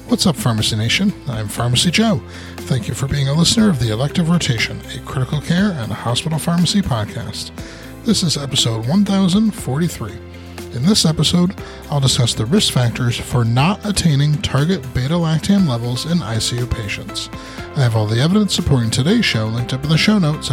What's up, Pharmacy Nation? I'm Pharmacy Joe. Thank you for being a listener of the Elective Rotation, a critical care and hospital pharmacy podcast. This is episode 1043. In this episode, I'll discuss the risk factors for not attaining target beta-lactam levels in ICU patients. I have all the evidence supporting today's show linked up in the show notes at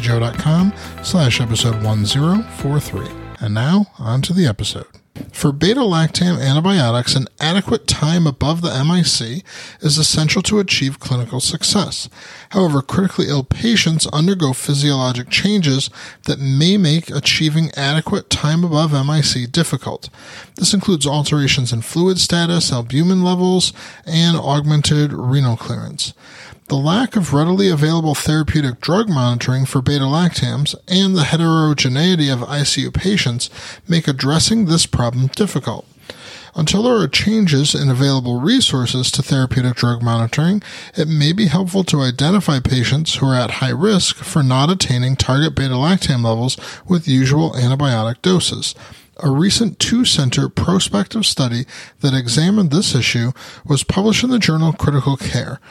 pharmacyjoe.com/episode 1043. And now, on to the episode. For beta-lactam antibiotics, an adequate time above the MIC is essential to achieve clinical success. However, critically ill patients undergo physiologic changes that may make achieving adequate time above MIC difficult. This includes alterations in fluid status, albumin levels, and augmented renal clearance. The lack of readily available therapeutic drug monitoring for beta-lactams and the heterogeneity of ICU patients make addressing this problem difficult. Until there are changes in available resources to therapeutic drug monitoring, it may be helpful to identify patients who are at high risk for not attaining target beta-lactam levels with usual antibiotic doses. A recent two-center prospective study that examined this issue was published in the journal Critical Care.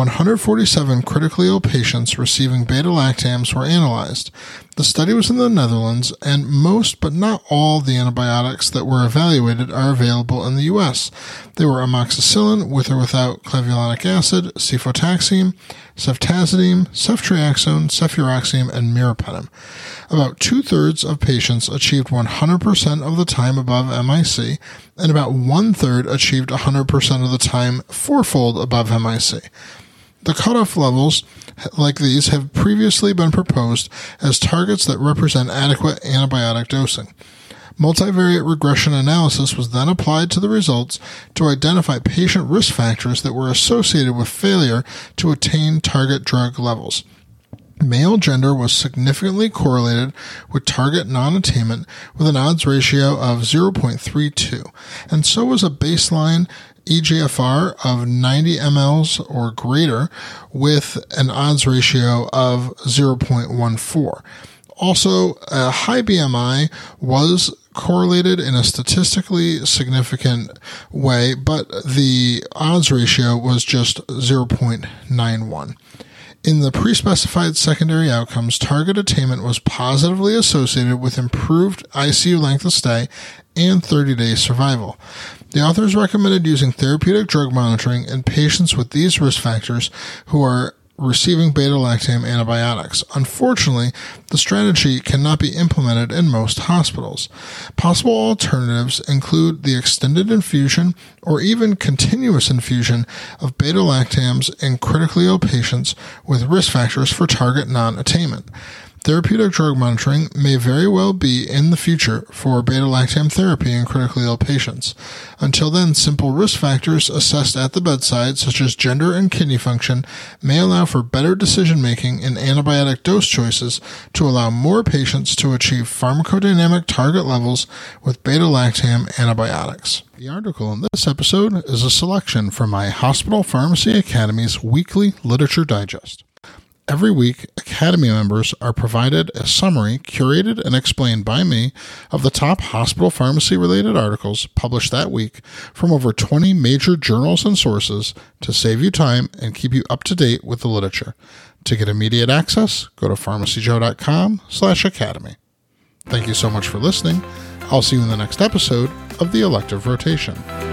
147 critically ill patients receiving beta-lactams were analyzed. The study was in the Netherlands, and most but not all the antibiotics that were evaluated are available in the U.S. They were amoxicillin with or without clavulanic acid, cefotaxime, ceftazidime, ceftriaxone, cefuroxime, and meropenem. About two-thirds of patients achieved 100% of the time above MIC, and about one-third achieved 100% of the time fourfold above MIC. The cutoff levels like these have previously been proposed as targets that represent adequate antibiotic dosing. Multivariate regression analysis was then applied to the results to identify patient risk factors that were associated with failure to attain target drug levels. Male gender was significantly correlated with target non-attainment with an odds ratio of 0.32, and so was a baseline eGFR of 90 mLs or greater with an odds ratio of 0.14. Also, a high BMI was correlated in a statistically significant way, but the odds ratio was just 0.91. In the pre-specified secondary outcomes, target attainment was positively associated with improved ICU length of stay and 30-day survival. The authors recommended using therapeutic drug monitoring in patients with these risk factors who are receiving beta-lactam antibiotics. Unfortunately, the strategy cannot be implemented in most hospitals. Possible alternatives include the extended infusion or even continuous infusion of beta-lactams in critically ill patients with risk factors for target non-attainment. Therapeutic drug monitoring may very well be in the future for beta-lactam therapy in critically ill patients. Until then, simple risk factors assessed at the bedside, such as gender and kidney function, may allow for better decision-making in antibiotic dose choices to allow more patients to achieve pharmacodynamic target levels with beta-lactam antibiotics. The article in this episode is a selection from my Hospital Pharmacy Academy's weekly literature digest. Every week, Academy members are provided a summary curated and explained by me of the top hospital pharmacy-related articles published that week from over 20 major journals and sources to save you time and keep you up to date with the literature. To get immediate access, go to pharmacyjoe.com/academy. Thank you so much for listening. I'll see you in the next episode of The Elective Rotation.